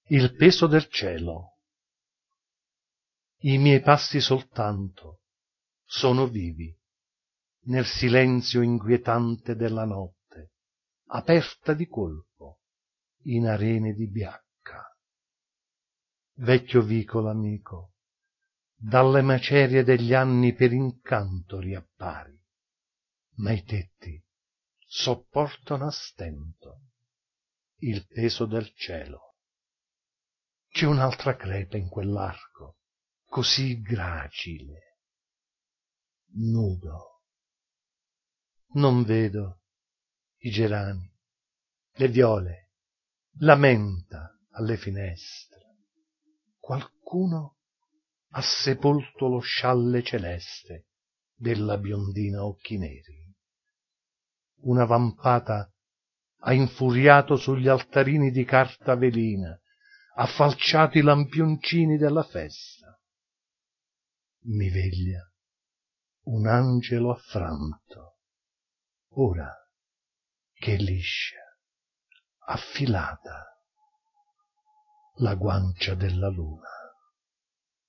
Il peso del cielo. I miei passi soltanto sono vivi nel silenzio inquietante della notte, aperta di colpo in arene di biacca. Vecchio vicolo amico, dalle macerie degli anni per incanto riappari, ma i tetti sopportano a stento il peso del cielo. C'è un'altra crepa in quell'arco, così gracile, nudo. Non vedo i gerani, le viole, la menta alle finestre. Qualcuno ha sepolto lo scialle celeste della biondina occhi neri. Una vampata ha infuriato sugli altarini di carta velina, ha falciato i lampioncini della festa. Mi veglia un angelo affranto, ora che è liscia, affilata la guancia della luna.